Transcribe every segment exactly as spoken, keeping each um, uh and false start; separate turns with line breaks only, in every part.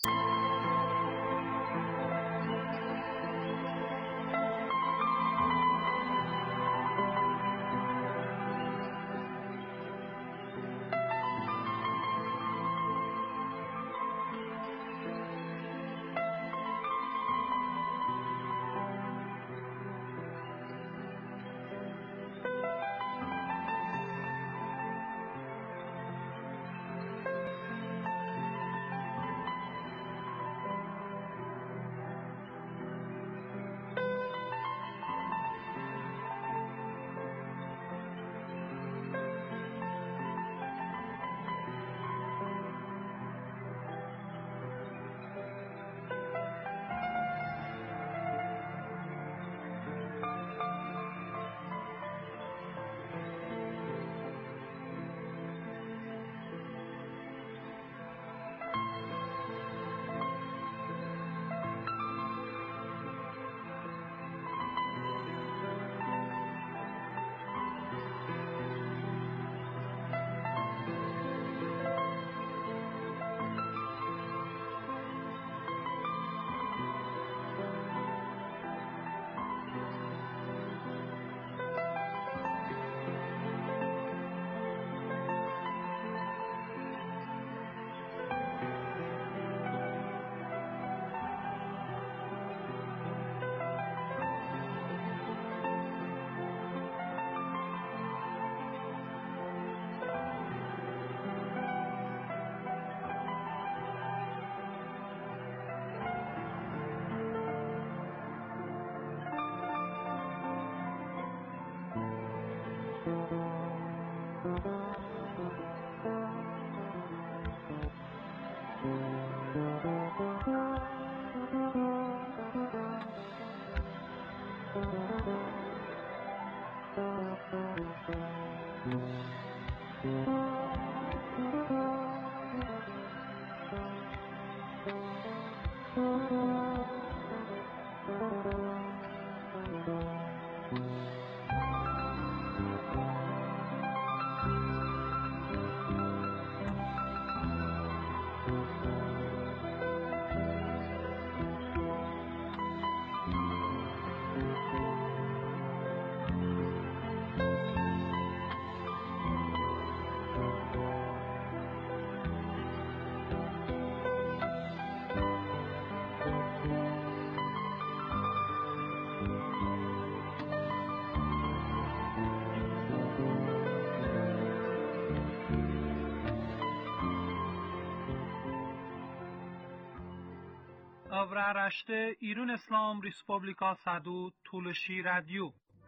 Avraaraște İran İslam Respublika Sadu Tuluşi Radyo.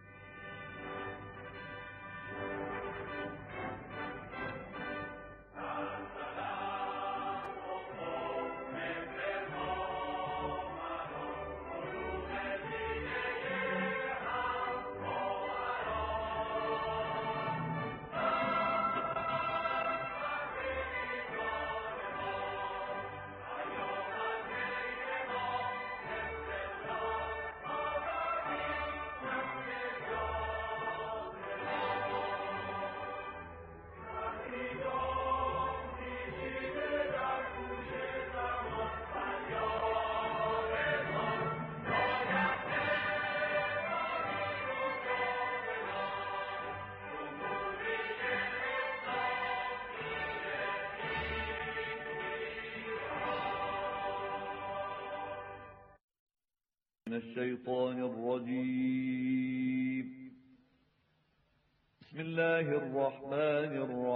من الشيطان الرجيم. بسم الله الرحمن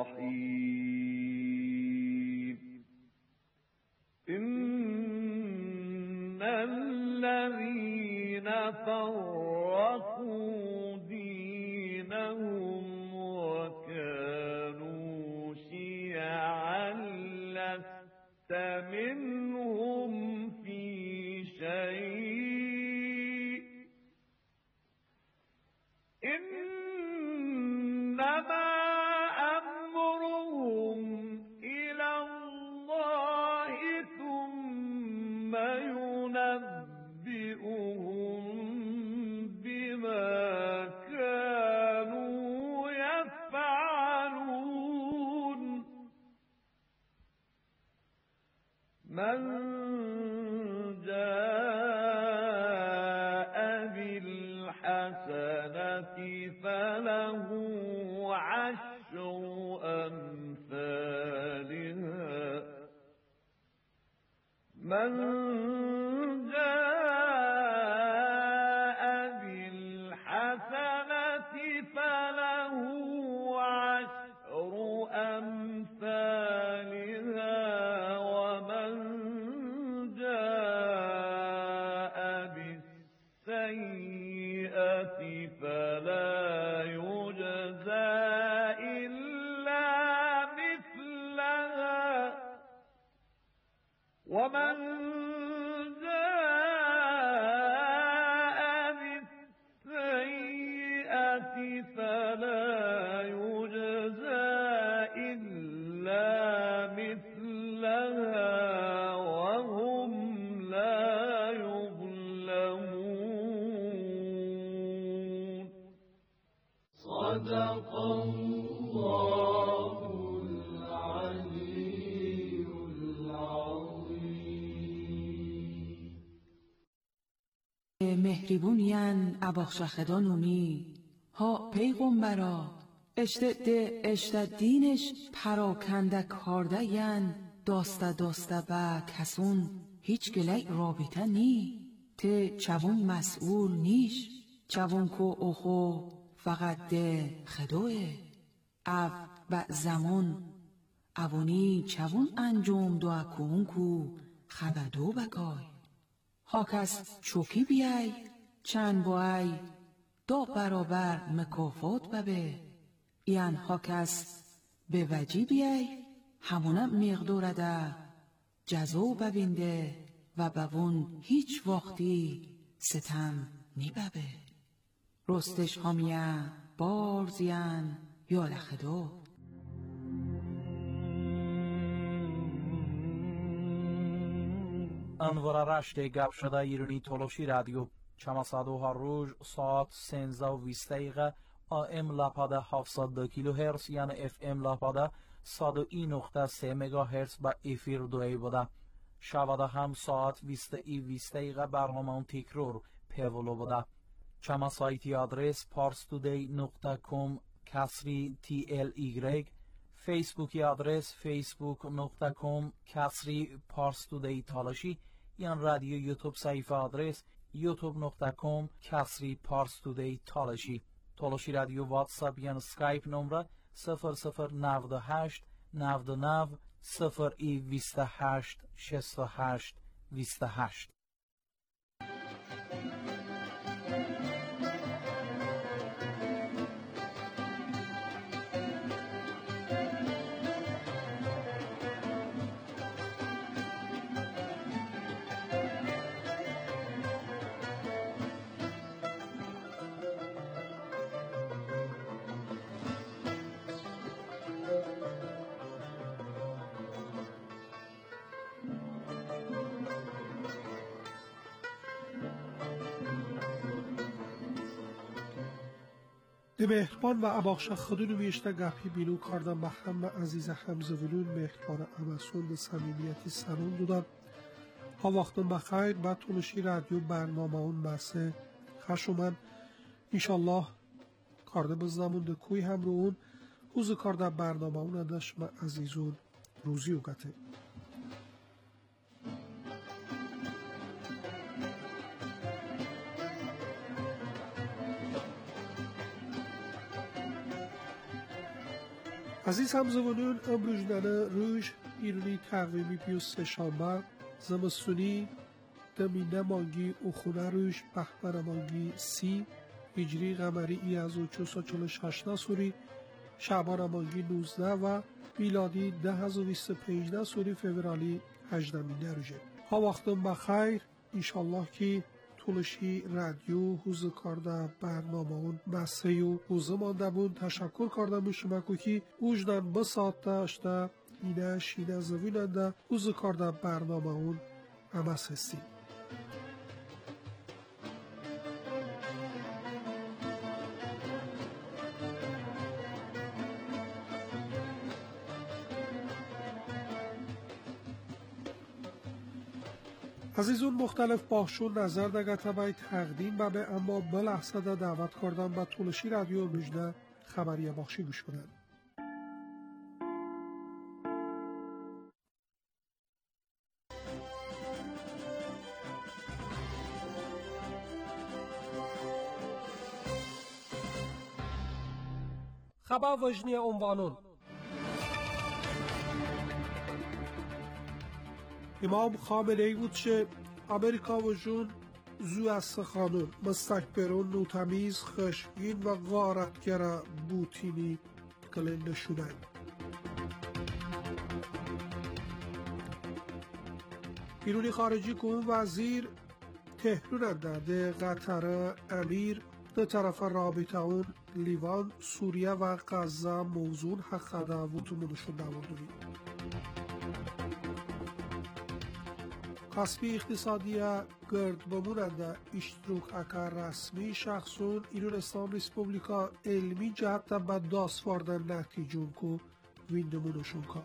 الرحيم. إن الذين فرقوا دينهم وكانوا شيعا لست منهم في شيء إنما أمرهم إلى الله ثم ينبئهم بما كانوا يفعلون. من من جاء بالحسنة فله عشر أمثالها ومن جاء بالسيئة فلا يجزى إلا مثلها ومن جاء بالسيئة فلا يجزى إلا مثلها وهم لا يظلمون. صدق الله العلي العظيم.
مهربونیان اباخشخدانونی ها پیغمبرا اشتده اشتدینش پراکنده کارده ین داسته داسته با کسون هیچ گلی رابطه نی ته چوون مسئول نیش چوون کو اوخو فقط ده خدوه او با زمان اوونی چوون انجام دو اکون کو خبدو بکای هاکس چوکی بیای چند بای دو برابر مکافات ببه یعن هاکس به وجی بیای همونم مقدار ده جزو ببینده و بوون هیچ وقتی ستم نیببه رستش همیه بارزین یا لخدو.
انوار رشته گپ شده ایرانی تولوشی رادیو چماسادو ها روز ساعت سنزده و بیست دقیقه آم لپاده هفتصد و دو کیلو هرتز یعنی اف ام لپاده صد و یک نقطه سه مگا هرتز با افیر دوی بوده. شباده هم ساعت بیست و بیست دقیقه برنامه تکرار پیولو بوده. چما سایتی آدرس پارستودی نقطه کام کسری تی ال ایگرگ فیسبوکی آدرس فیسبوک نقطه کام کسری پارستودی تالاشی یان رادیو یوتیوب صفحه آدرس یوتیوب نقطه کام کسری پارستودی تالاشی تالاشی رادیو واتساپ یان اسکایپ نمره صفر صفر نود و هشت نود و نه صفر ای بیست و هشت شصت و هشت بیست و هشت.
ده مهربان و اباخشا خودونو میشته گپی بینو کاردم به همه عزیز همزولون مهربان امسون ده سمیمیتی سرون دودم ها وقتون بخیر و تونشی رادیو برنامه اون بسه خشومن انشالله کارده بزنمون ده کوی هم رو اون حوز کارده برنامه اون ادشم عزیزون روزی و گته عزیز همزمانون امروز دانه روش ایرانی تقویمی بیست سه شنبه زمستونی دمینه مانگی اخونه روش بخمن مانگی سی هجری قمری ای از و چوسا چل شش نسوری شعبان مانگی نوزده و میلادی ده هزار و بیست و پنج سوری فوریه هجدمینه روشه ها وقتم بخیر انشالله که تولشی رادیو حوز کارده برنامه اون بسه و حوزه مانده بون تشکر کرده میشم که اوجدن بسات داشته اینه شینه زویننده حوز کارده برنامه اون همس هستیم. عزیزون مختلف باشون نظر دگه تبایی تقدیم و به اما بلحظه ده دعوت کردن به تولشی رادیو مجده خبری بخشی گوش کنن. خبر وجنی عنوانون امام خامنه ای بود که امریکا و جون زو از خانون مستکبرون نوتمیز خشمگین و غارتگر بوتینی کلنده شدن. بیرونی خارجی که وزیر تهرون ده قطر امیر ده طرف رابطه اون لیوان سوریه و غزه موضوع حق ده وطمونشون دوادونی کسبی اقتصادی گرد بموننده اشتروک اکر رسمی شخصون ایران اسلام ریسپوبلیکا علمی جهت به داست واردن نتیجون که ویندمونشون که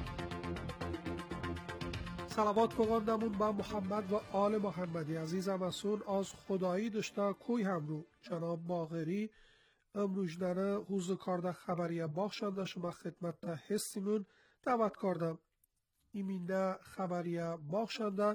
سلوات بگاندمون با محمد و آل محمدی عزیزم اسون از خدایی داشته کوی هم رو جناب باغری امروجدنه حوز کارده خبریه باخشنده شما خدمت ده هستیمون دعوت کردم ایمینده خبریه باخشنده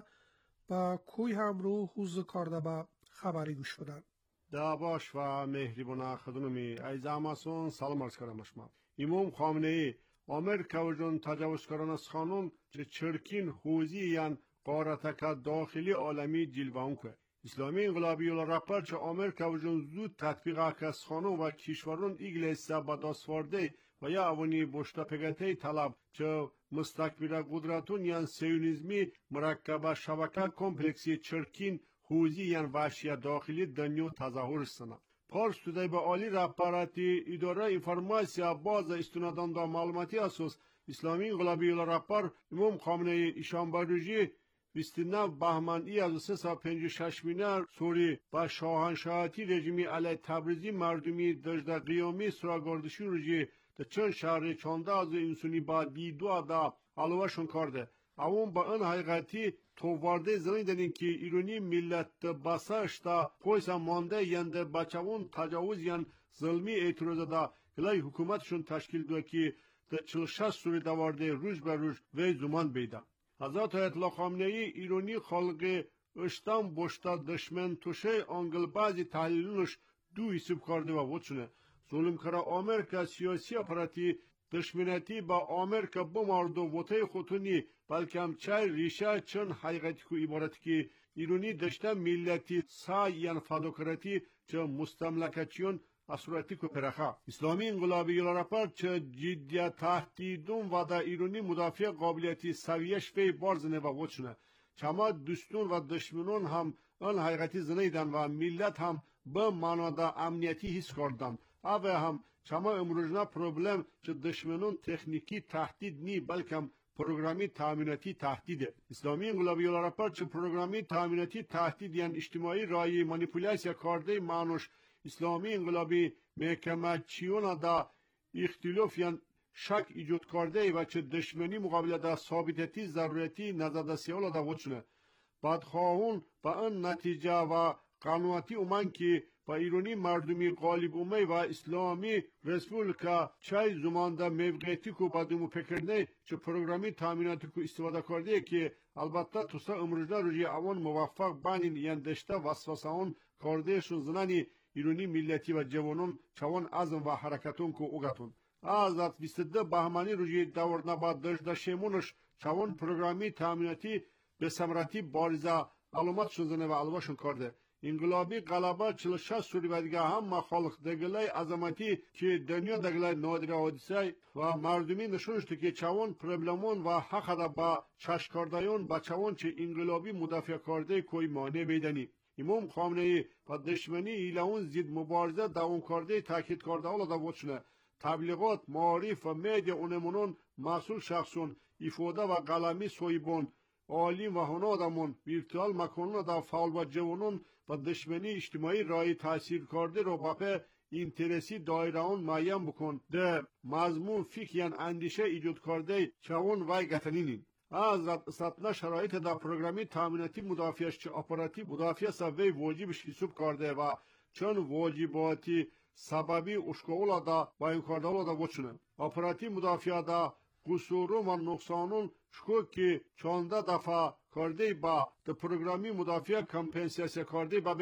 با کوی هم رو حوز کارده با خبری گوش بدن
دا باش و مهریبونه خدممی عزیزم اسون سلام عرض کردم شما امام خامنه ای آمریکا و جون تجاوزکاران از خانون چه چرکین حوزی یان قارتک داخلی عالمی جلوان که اسلامی انقلابی الرهبر چه آمریکا و جون زود تطبیق از خانون و کشورون ایگلیسا با دستورده و یا اوانی بشتا پگته طلب چه مستکبر قدرتون یان سیونیزمی مرکب شبکه کمپلکسی چرکین حوزی یان وحشی داخلی دنیا تظاهر استند. پارس توده به عالی رهبراتی اداره اینفورماسیا باز استنادان دا معلوماتی اساس اسلامی انقلابی الرهبر امام خامنه ای ایشان بروژی بیست و نه بهمن ای از سه سال پنج و شش مینر سوری با شاهنشاهی رژیمی علی تبریزی مردمی دجده قیامی سراغاردشی روژی ده چند شهر چانده از انسانی با دیدو دا علوهشون کرده اون با این حقیقتی تووارده زنیدنین که ایرانی ملت بساش دا پویسا مانده ینده بچهون تجاوز ین ظلمی اعتراض دا کلای حکومتشون تشکیل دو که ده چلشت سوری دوارده روز بر روز وی زمان بیده حضرت آیت الله خامنه ای ایرانی خلق اشتم بشتا دشمن توشه انگل بعضی تحلیلونش دو حساب کرده و وچونه ظلم کرا آمریکا سیاسی اپراتی دشمنتی با آمریکا بمارد و وطه خودتونی بلکه هم چای ریشه چون حقیقتی که عبارت که ایرانی داشته ملتی سا یان فداکارتی چه مستملکتیون اصورتی که پرخه اسلامی انقلابی الرهبر چه جدیت تهدیدون و دا ایرانی مدافع قابلیتی سویش فی بارزنه و وچنه چما دستون و دشمنون هم آن حقیقتی زنیدن و ملت هم به معنا دا امنیتی حس کردن اوه هم چما امروزنا پروبلم چه دشمنون تکنیکی تهدید نی بلکه هم پروگرامی تامیناتی تهدیده اسلامی انقلابی الرهبر چه پروگرامی تامیناتی تهدید یعنی اجتماعی رای مانیپولیاسیا کرده مانوش اسلامی انقلابی محکمه چیونا دا اختلاف یعنی شک ایجاد کرده و چه دشمنی مقابل دا ثابتتی ضرورتی نزد سیالا دا وچنه بعد خواهون با این نتیجه و قانوناتی اومن که با ایرانی مردمی غالب اومه و اسلامی رسپولیکا چای زمان دا موقعیتی که بعدمو پکرنه چه پروگرامی تامیناتی که استفاده کرده که البته توسا امروزنا روی اوان موفق بانین یعنی دشته وسوسه اون کردهشون زنانی ایرانی ملتی و جوانون چوان عزم و حرکتون که اوگتون از بیست و دو بهمنی روی دورنا با دشته شیمونش چوان پروگرامی تامیناتی به ثمرتی بارزه علامتشون زنه و علوهشون کرده انقلابی غلبه چهل و شش سوری و دیگه هم مخالق دگلای عظمتی که دنیا دگلای نادر حادثه و مردمی نشونشته که چوان پربلمون و حق دا با چشکاردایون با چوان چه انقلابی مدافع کرده کوی مانع بیدنی امام خامنه ای و دشمنی ایلهون زید مبارزه دوام کرده تاکید کرده اولا دا وچنه تبلیغات معارف و میدیا اونمونون مسئول شخصون افاده و قلمی سویبون عالم و هنادمون ویرتوال مکانون دا فعال و جوانون و دشمنی اجتماعی رای تاثیر کرده رو باپه اینترسی دایره اون معیم بکن ده مضمون فکر یان اندیشه ایجاد کرده چوان وای گتنینین از سطنا شرایط دا پروگرامی تامیناتی مدافعش چه اپراتی مدافع سوی واجبش حساب کرده و چون واجباتی سببی اشکاولا دا با این کارده دا وچنه اپراتی مدافع دا قصورون و نقصانون شکو که چانده دفعه کرده با ده پروگرامی مدافع کمپنسیاسی کرده با به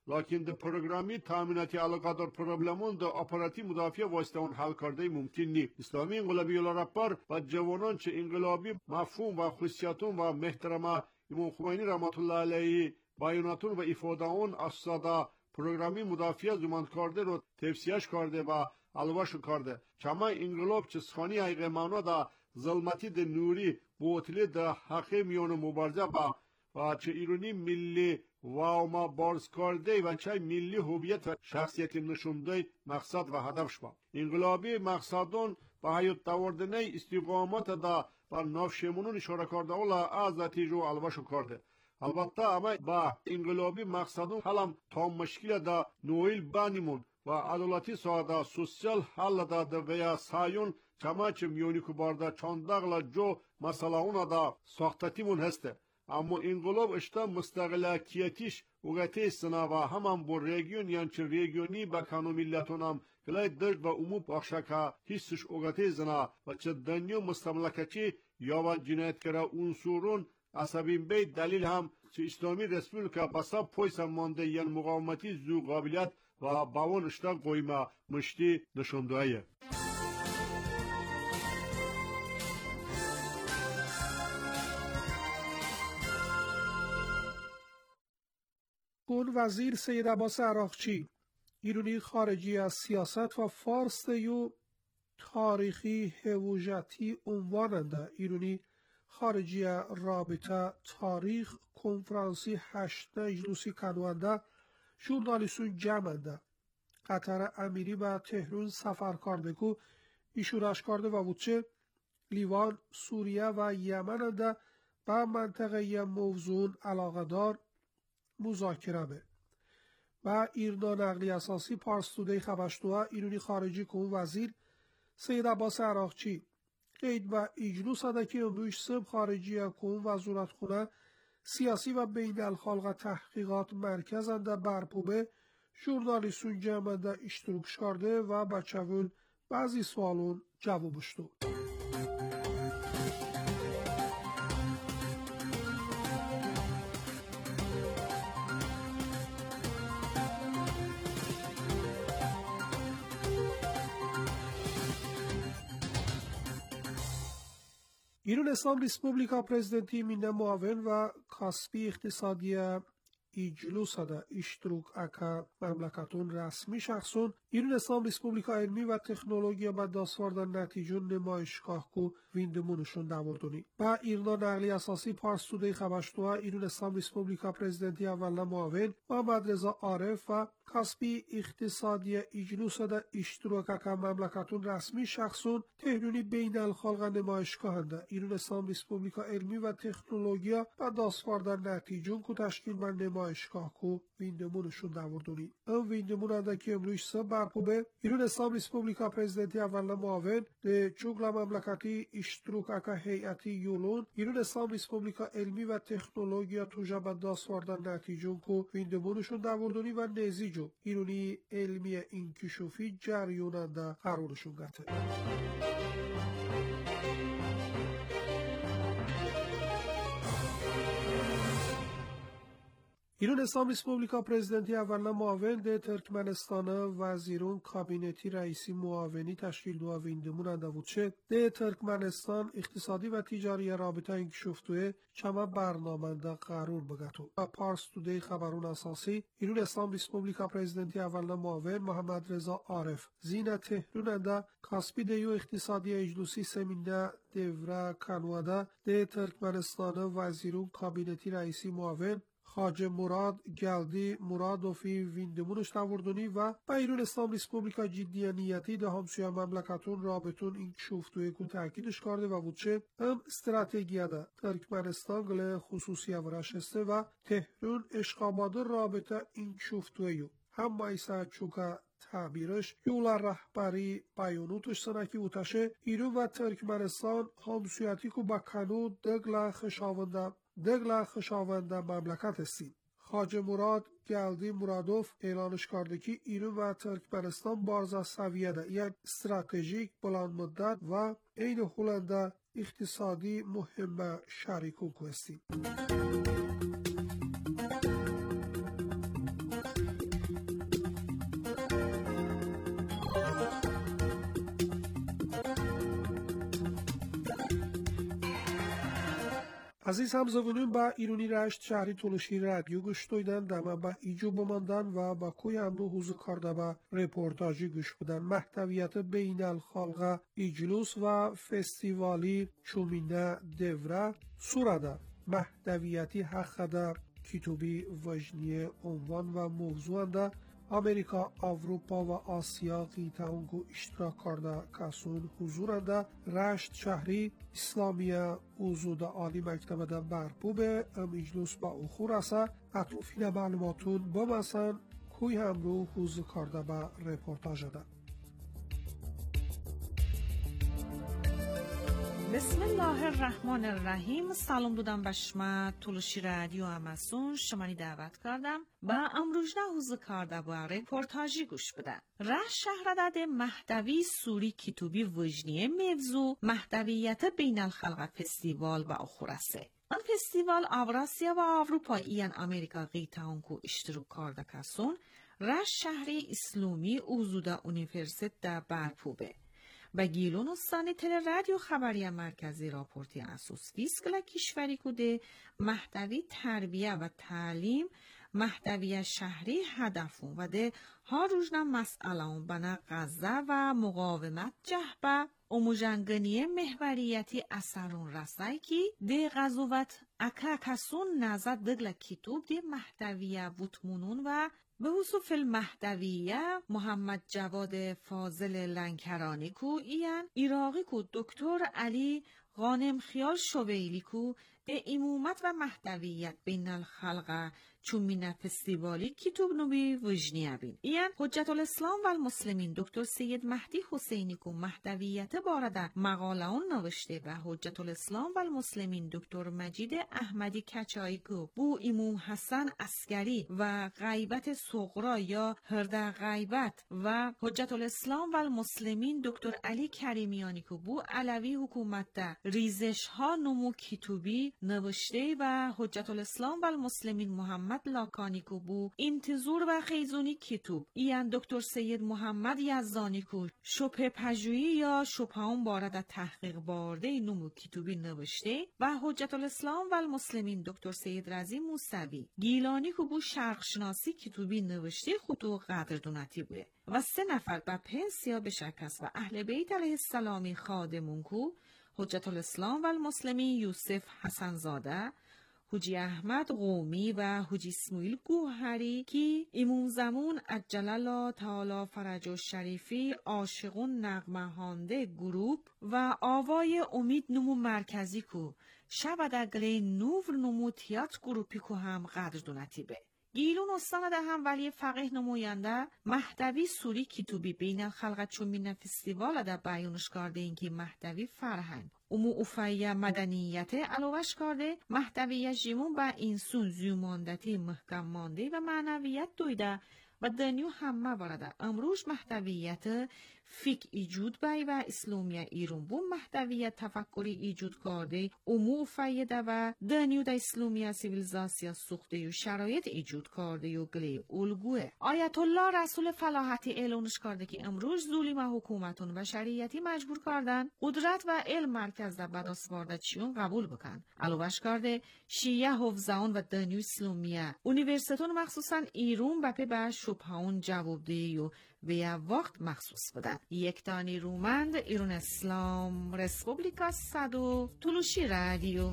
لکن در پروگرامی تامیناتی علاقادار پروبلمون در آپاراتی مدافع واسطه اون حل کرده ممکن نیست. اسلامی انقلابی رهبر و جوانان چه انقلابی مفهوم و خصوصیاتون و محترم امام خمینی رحمت الله علیه بیاناتون و افادهون اساسا پروگرامی مدافع زمان کرده رو تفسیرش کرده و علواش کرده. چما انقلاب چه سخانی ایغه معنا دا ظلمتی د نوری بوتلی د حق میون مبارزه با و چه ایرانی ملی و ما بارز کرده و چه ملی هویت و شخصیت نشونده مقصد و هدفش با انقلابی مقصدون با حیات داوردنه استقامت دا با نافشمونون اشاره کرده اولا از نتیجه علواش کرده. البته اما با انقلابی مقصدون حالم تا مشکل دا نویل بانیمون و عدالتی ساده سوسیال حل داده و سایون چما چه میونی که بارده چانداغلا جو مسئله اونا دا ساختتیمون هسته. اما انقلاب اشتا مستقلاکیتیش وقتی سنا و همان بر ریگیون یعنی چه ریگیونی با کانو ملتون هم کلای درد و امو پاکشکا حسش وقتی زنا و چه دنیو مستملکتی یا و جنایتکارا انصورون عصبین بی دلیل هم چه اسلامی رسپولیکا بسا پویسا مانده یعنی مقاومتی زو قابلیت و باون اشتا قویما مشتی نشوندهایه.
اون وزیر سید عباس عراقچی ایرانی خارجی از سیاست و فارس دیو تاریخی هویتی عنواننده ایرانی خارجی رابطه تاریخ کنفرانسی هشت اجلوسی کنونده ژورنالیستون جمعنده قطر امیری به تهران سفر کرده که ایشورش کرده و بودچه لیوان سوریه و یمن ده به منطقه موضوع علاقه دار مذاکره به و ایرنا نقلی اساسی پارس تودی خبشتوها ایرانی خارجی که وزیر سید عباس عراقچی قید و اجلوس ده که امروش سب خارجی که وزارت خونه سیاسی و بین الخلق تحقیقات مرکزنده برپوبه ژورنالیستون جمعنده اشتراک کرده و بچه‌ون بعضی سوالون جوابش داد. ایران اسلام ریسپوبلیکا پرزیدنتی مینه معاون و کاسبی اقتصادی اجلوس ده اشتراک اکا مملکتون رسمی شخصون ایران اسلام ریسپوبلیکا علمی و تکنولوژی و دستوردن نتیجه نمایشگاه کو ویندمونشون داوردونی با ایرنا نقلی اساسی پارس تودی خبشتوها ایران اسلام ریسپوبلیکا پرزیدنتی اولا معاون محمد رضا عارف و کاسبی اقتصادی اجلوس ده اشتراک اکا مملکتون رسمی شخصون تهرونی بین الخلق نمایشگاه ده ایران اسلام ریسپوبلیکا علمی و تکنولوژی و دستوردن نتیجه کو تشکیل و نمایشگاه کو ویندمونشون داوردونی ام ویندمون ده که امروز سه برپوبه ایران اسلام ریسپوبلیکا پرزیدنتی اولا معاون ده چوگلا مملکتی اشتراک اکا هیئتی یولون ایران اسلام ریسپوبلیکا علمی و تکنولوژی توجه به دستوردن نتیجه کو ویندمونشون داوردونی و نزیجو ایرانی علمی انکشافی جریاننده قرارشون گرفته. ایران اسلام ریسپوبلیکا پرزیدنتی اولا معاون ده ترکمنستان وزیرون کابینتی رئیسی معاونی تشکیل دو ویندمون اندوچه ده ترکمنستان اقتصادی و تجاری رابطه انکشافتوه چما برنامه قرار بگتو و پارس توده خبرون اساسی ایران اسلام ریسپوبلیکا پرزیدنتی اولا معاون محمد رضا عارف زین تهروننده کاسبی دیو اقتصادی اجلوسی سمینده دوره کنواده ده ترکمنستان وزیرون کابینتی رئیسی معاون خواجه مراد گلدی مرادوفی ویندمونش داوردونی و با ایران اسلام ریسپوبلیکا جدی نیتی ده همسویا مملکتون رابطون این شفتوی کو تاکیدش کرده و بودچه هم استراتژی ده ترکمنستان گله خصوصی ورشسته و تهران اشقاباده رابطه این شفتویو هم مایسا چوکا تعبیرش یولا رهبری بیانوتش سنکی اوتشه ایران و ترکمنستان همسویتی کو با کنو دگلا خشاونده دگلا خشاونده مملکت هستیم. خواجه مراد گلدی مرادوف اعلانش کرده که ایران و ترکمنستان بارزا سویه ده یعنی استراتژیک بلند مدت و این هلنده اقتصادی مهم شریکو هستیم. عزیز همزبانان، با ایرانی رشت شهری تولشی رادیو گوش دویدن دما با ایجو بماندن و با کوی امرو حوزو کارده با رپورتاجی گوش بودن. محتویت بین الخالقه ایجلوس و فستیوالی چومینه دوره سورده محتویتی حق ده کتابی وجنی عنوان و موضوع ده آمریکا، آوروپا و آسیا قیطه اونگو اشتراک کرده کسون حضور ده رشت شهری اسلامیه اوزود عالی مکتب ده برپو به ام اجلوس با اخور اسه اطوفین معلوماتون با مثلا کوی همرو حوزو کرده با رپورتاج ده.
بسم الله الرحمن الرحیم. سلام دادم به شما تولشی رادیو اماسون شمانی دعوت کردم با امروز نه حوزو کرده با رپورتاجی گوش بدن. رشت شهر داده محتوی سوری کتوبی وجنیه موضوع محتویت بین الخلق فستیوال با اخورسه. آن فستیوال اوراسیا و آوروپا ایان امریکا قیطه اونکو اشتراک کرده کسون رشت شهری اسلامی اوزودا اونیورسیت در برپوبه. با گیلون و سانی تل رادیو خبری مرکزی راپورتی اساس فیسکلا کشوری کده محتوی تربیه و تعلیم محتوی شهری هدفون و ده ها روزنا مسئله بنا غزه و مقاومت جهبه اموجنگنی محوریتی اثرون رسای کی ده غزوت اکا کسون نزد دگل کتوب ده محتوی وطمونون و به حصوف المحتویه محمد جواد فاضل لنکرانی کو ایان ایراقی کو دکتر علی غانم خیال شویلی کو به امومت و محتویت بین الخلقه چومین فستیوالی کتوب نوی وجنیه بین. ایان حجت الاسلام و المسلمین دکتر سید مهدی حسینی کو محتویت بارده مقاله اون نوشته و حجت الاسلام و المسلمین دکتر مجید احمدی کچایی کو بو امام حسن عسکری و غیبت صغرا یا هرده غیبت و حجت الاسلام و المسلمین دکتر علی کریمیانی کو بو علوی حکومت ده ریزش ها نمو کتوبی نوشته و حجت الاسلام و المسلمین محمد لاکانی کو بو انتظار و خیزونی کتوب ایان دکتر سید محمد یزدانی کو شبه پژویی یا شبهان بارد تحقیق بارده نمو کتوبی نوشته و حجت الاسلام و المسلمین دکتر سید رضی موسوی گیلانی کو بو شرقشناسی کتوبی نوشته خطو قدردونتی بوده و سه نفر با پنسیا به شکست و اهل بیت علیه السلامی خادمون کو حجت الاسلام و المسلمین یوسف حسن زاده حجی احمد قومی و حجی اسماعیل گوهری که امام زمان عجل الله تعالی فرج الشریفی عاشقون نغمه هانده گروپ و آوای امید نمو مرکزی کو شبده گلی نور نمو تیاتر گروپی کو هم قدردونتی به. گیلون استان ده هم ولی فقیه نماینده محتوی سوری کتوبی بین الخلق چومین فستیوال ده بیانش کرده اینکه محتوی فرهنگ امو افایه مدنیت علاوش کرده محتوی جیمون با انسون زیوماندتی محکم مانده و معنویت دویده و دنیو همه وارده امروز محتویت فیک ایجود بای و اسلامی ایران بو محتویت تفکری ایجود کرده امو فایده و دنیو دا اسلامی سیویلیزاسیا سوخته و شرایط ایجود کرده و گلی الگوه آیت الله رسول فلاحتی اعلانش کرده که امروز ظلم حکومتون و شریعتی مجبور کردن قدرت و علم مرکز دا بداسوارده چیون قبول بکن علاوش کرده شیعه حفظان و دنیو اسلامیه اونیورسیتون مخصوصا ایران بپی به شبهان جواب ده و به وقت مخصوص بدن. یک تانی رومند ایران اسلام رسپوبلیکا صدو تولوشی رادیو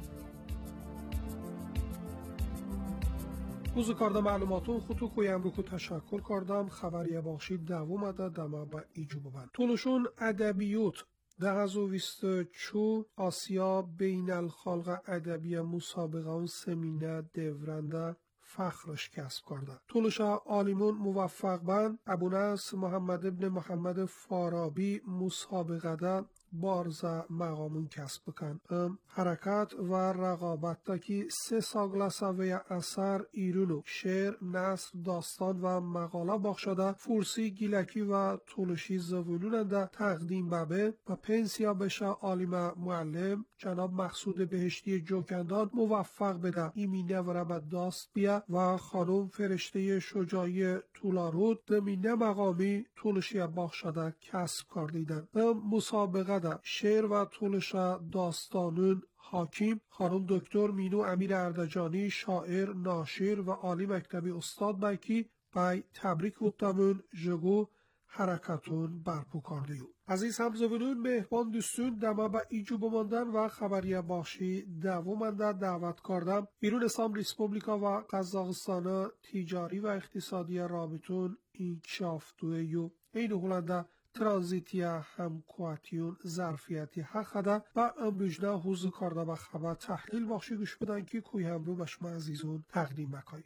حوزو کرده معلوماتون خودتو کویم رو که تشکر کردم خبری باشید دوم اده دمه با ایجو ببند تولوشون ادبیوت ده هزار و بیست و چو آسیا بین الخالق ادبی مسابقه سمینه دورنده فخرش کسب کرده. تولشا عالمون موفق بند ابونصر محمد ابن محمد فارابی مسابقه ده بارزا مقامون کسب بکن. ام حرکت و رقابت تا که سه ساگلسا و اثر ایرونو شعر، نثر، داستان و مقاله باخشاده فورسی گیلکی و تولشی زوونون ده تقدیم ببه و پنسیا بشه عالم معلم جناب مقصود بهشتی جوکندان موفق بده ایمینه و رمد داست بیا و خانم فرشته شجاعی طولارود دمینه مقامی تولشی باخشاده کسب کردیدن. ام مسابقه ده شعر و طولش داستانون حاکم خانم دکتر مینو امیر اردجانی شاعر ناشر و عالی مکتبی استاد بکی بای تبریک گفتمون جگو حرکتون برپو کردیو. عزیز همزبونون مهربان دوستون دما با ایجو بماندن و خبریه باشی دوامنده دعوت کردم ایران اسلام ریسپوبلیکا و قزاقستان تجاری و اقتصادی رابطون انکشاف دویو این هولنده ترانزیتی همکواتیون ظرفیتی حقده و امروجنه حوض کرده و خبر تحلیل باشی گوش بدن که کوی همرو بشما عزیزون تقدیم بکنی.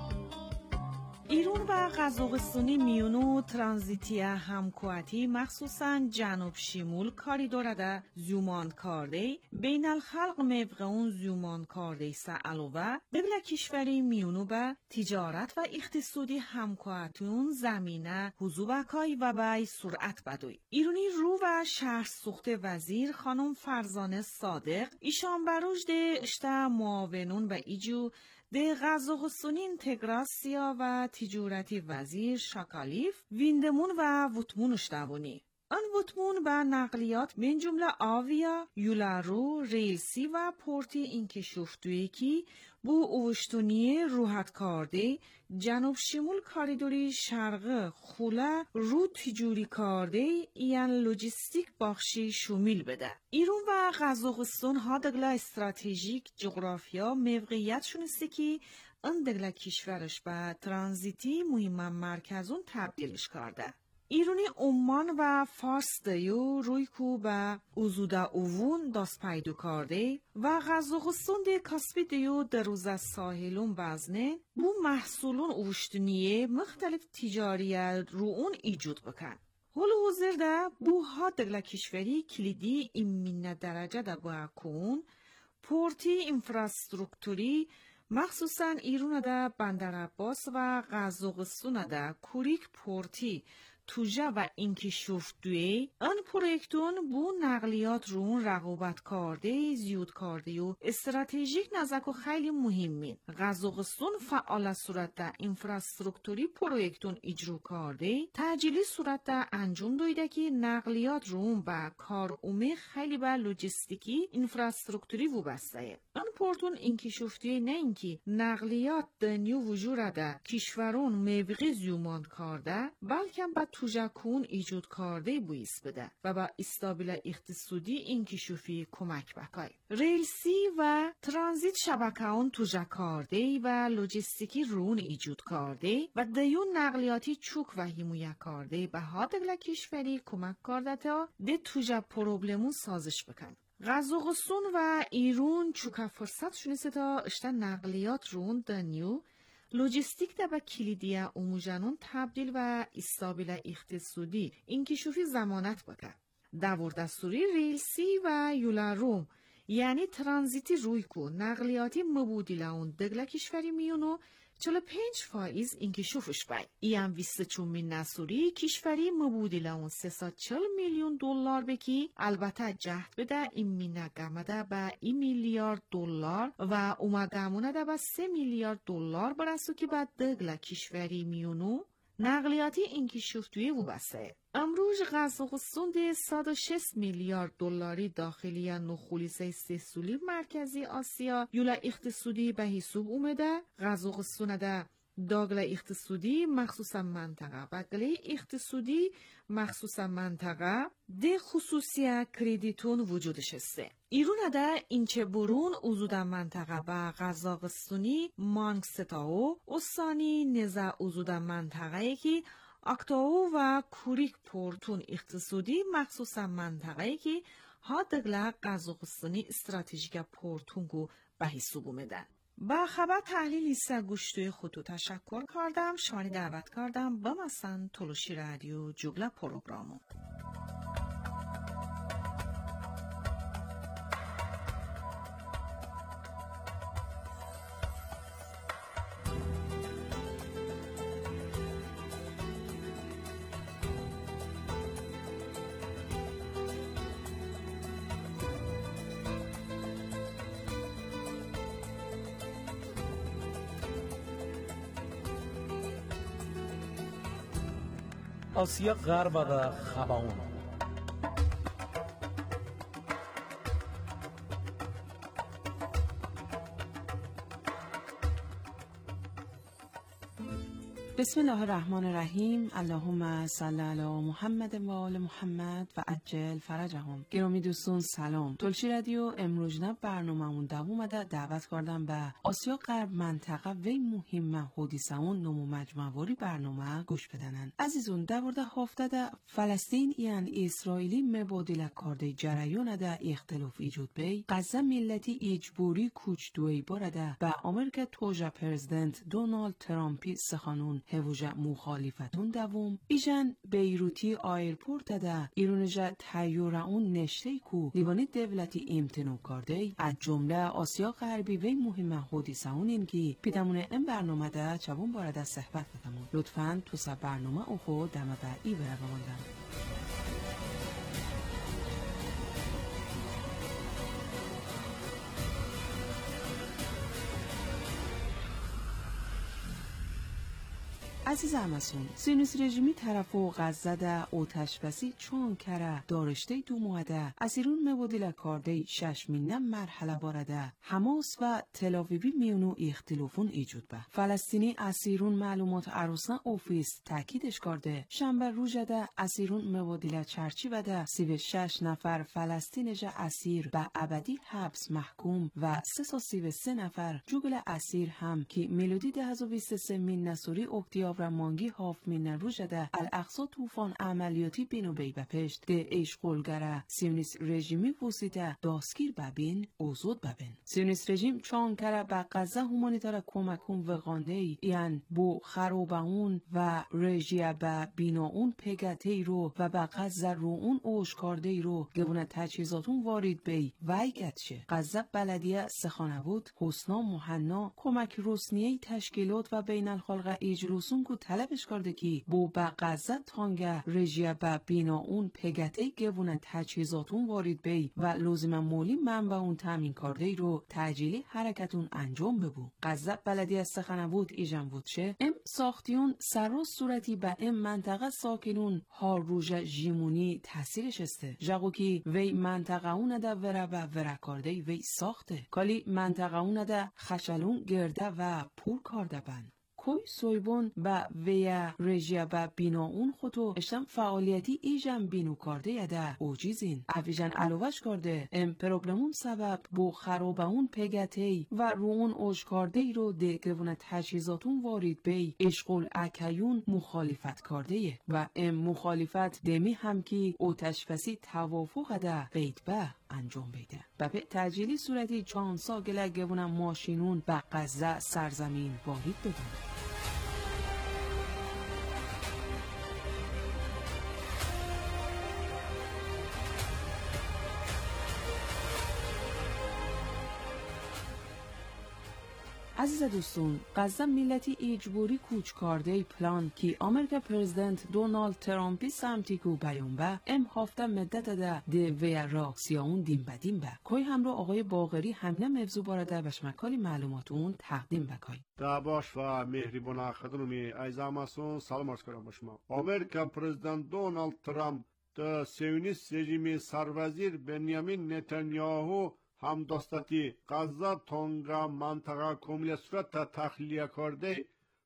ایران و قزاقستان میونو ترانزیتی همکواتی مخصوصاً جنوب شمال کاریدور ده زیومان کارده بین الخلق مبقون زیومان کارده سا علاوه ببلا کشوری میونو به تجارت و اقتصادی همکواتیون زمینه حضوبکای و بای سرعت بدوی. ایرانی رو و شهر سوخت وزیر خانم فرزانه صادق ایشان بروش ده اشته معاونون و ایجو ده قزاقستانی انتگراسیا و تجارتی وزیر شاکالیف ویندمون و وطمونش دوونی. آن وطمون به نقلیات من جمله آویا، یولارو، ریلسی و پورتی انکشافتویی که بو اوشتونی روحت کرده جنوب شمال کاریدوری شرق خوله رو تجوری کرده یعنی لوجستیک بخشی شامل بده. ایران و قزاقستان ها دگلا استراتژیک جغرافیا موقعیت شونسته که ان دگلا کشورش به ترانزیتی مهم مرکزون تبدیلش کرده. ایرانی عمان و فارس دیو روی کو به اوزودا اوون دست پیدا کرده و قزاقستان دی کاسپی دیو در روز ساحلون بزنه بو محصولون اوشتنیه مختلف تجاریت رو اون ایجود بکن. حال حاضر ده بو ها دگلا کشوری کلیدی ایمین درجه ده با کون پورتی انفراستروکتوری مخصوصاً ایران ده بندر عباس و قزاقستان ده کوریک پورتی توجه و انکشاف دوی آن پروژکتون بو نقلیات رون رقابت کرده زیاد کرده و استراتژیک نزدیک و خیلی مهمین. قزاقستان فعال صورت ده انفراستروکتوری پروژکتون اجرا کرده تعجیلی صورت ده انجام دویده که نقلیات رون با کار اومه خیلی با لوجستیکی انفراستروکتوری وابسته. آن پورتون انکشاف دوی نه اینکه نقلیات دنیو وجود ده کشورون موقع زیومان کرده بلکه با توجکون ایجاد کرده بویس بده و با استابیل اقتصادی انکشافی کمک بکای. ریلسی و ترانزیت شبکه‌ان توجه کرده و لوجستیکی رون ایجاد کرده و دیون نقلیاتی چوک و حمایت کرده به هادگل کشوری کمک کرده تا ده توجه پروبلمون سازش بکن. قزاقستان و ایران چوکا فرصت شونسته تا اشتا نقلیات رون دنیو لوجستیک ده به کلیدیه اوموجنون تبدیل و استابیل اقتصادی انکشافی زمانت بکن. دور دستوری ریلسی و یولاروم یعنی ترانزیتی روی کو نقلیاتی مبودیله اون دگله کشوری میونو چلو پنج فایز انکشافش بای. این ویسته چومین نسوری کشوری مبودیله اون سیصد و چهل میلیون دلار بکی البته جهد بده این مینه گمده به این میلیارد دلار و اومگمونه ده به سه میلیارد دلار برسو که بعد دگله کشوری میونو نقلیاتی انکشافتویی وابسته. امروز قزاقستان ده صد و شش میلیارد دلاری داخلی نخولیسه سه سولی مرکزی آسیا یولا اقتصادی به حساب اومده. قزاقستان ده داگل اقتصادی مخصوصا منطقه و گله اقتصادی مخصوصا منطقه ده خصوصی کردیتون وجودش هسته. ایران ده اینچه برون اوزود منطقه و قزاقستانی مانگ ستاو استانی نزا اوزود منطقه که اکتاو و کوریک پورتون اقتصادی مخصوصا منطقه که ها دگله قزاقستانی استراتژیک پورتونگو به حساب اومدن. با خبر تحلیل ایسا گوشتوی خودو تشکر کردم. شمانی دعوت کردم با مثلا تلوشی رادیو جگله پروگرامو.
آسیا غرب و خباون
بسم الله الرحمن الرحیم. اللهم صل علی محمد و آل محمد و عجل فرجهم. گرامی دوستان سلام. تلشی رادیو امروز نه برنامه‌مون دوام اومده دعوت کردم به آسیا غرب منطقه و مهم حدیثمون نمو مجموعی برنامه گوش بدنن. عزیزون در مورد هفته فلسطین یعنی اسرائیلی مبادله کرده جریان ده اختلاف ایجاد بی غزه ملتی اجبوری کوچ دوی بارده به آمریکا توجه پرزیدنت دونالد ترامپی سخنون هوجه مخالفتون دوم ایجن بیروتی آیرپورت ده ایرونجه تیوره اون نشته کو دیوانی دولتی امتنو کرده از جمله آسیا غربی و مهم حدیثه اون این که پیدمونه این برنامه ده چبون بارده صحبت بتمون. لطفاً تو سب برنامه او خود دمه به ای بره بماندن. عزیز همسون سیونیست رژیمی طرف و غزه ده اوتش بسی چون کره دارشته دو موعده از ایرون مبادله کرده شش مینه مرحله بارده حماس و تلاویبی میونو اختلافون ایجود به فلسطینی از ایرون معلومات عروسنا اوفیس تاکیدش کرده شنبه روز ده از ایرون مبادله چرچی بده سی و شش نفر فلسطینج اسیر به ابدی حبس محکوم و سه تا سی و سه نفر جوگل اسیر هم که میلودی ده هزار و بیست و سه مین نسوری اکتیابر مانگی هاف مین روژده الاقصا طوفان عملیاتی بینو بی بپشت ده اشغالگر سیونیست رژیمی وسیده داسگیر ببین اوزود ببین. سیونیست رژیم چون کره به غزه همانیتار کمکون وقانده ای یعن بو خروبون و رژیه به بینا اون پگته رو و به غزه رو اون اوشکارده ای رو گبونه تجهیزاتون وارد بی وی گدشه. غزه بلدیه سخانه بود حسنا محنا کمک روسنیه تشکیلات و بین الخلق ایجروسون کو طلبش کرده که بو با غزه تانگه رژیه با بینا اون پگته گوونه تجهیزاتون وارد بی و لازم مولی منبع اون تامین کرده ای رو تعجیلی حرکتون انجام ببو. غزه بلدی از سخنه بود ایجان بود شه ام ساختیون سراس صورتی به ام منطقه ساکنون ها روژه جیمونی تحصیلش استه جاگو که وی منطقه اون ده وره و وره کرده وی ساخته کالی منطقه اون ده خشلون گرده و پور کرده بند. کوی سویبون با ویا رژیا با بینا اون خودو اشتم فعالیتی ایجم بینو کرده یده اوجیزین اویجن علوش کرده ام پروبلمون سبب بو خرابه اون پگته و رو اون اوج کرده ای رو دگرونه تجهیزاتون وارد بی اشغول اکیون مخالفت کرده و ام مخالفت دمی هم که اوتشفسی توافق ده قید به انجام بیده و به تجیلی صورتی چان ساگله گونه ماشینون به غزه سرزمین وارد بدن. عزیز دوستون غزه ملتی اجبوری کوچ کرده پلان که آمریکا پرزیدنت دونالد ترامپی سمتی کو بیان به ام هفته مدت ده ده و راکسیاون دیم بدیم به کوی همراه آقای باقری همینه موضوع بارده بشمکالی معلوماتون تقدیم بکای.
دا باش و مهربان خدمتومی ایزاماسون سلام عرض کنم شما. آمریکا پرزیدنت دونالد ترامپ د سیونیست رژیم سروزیر بنیامین نتانیاهو هم دستاتی غزه تونگا منطقه کامل صورت تخلیه کرده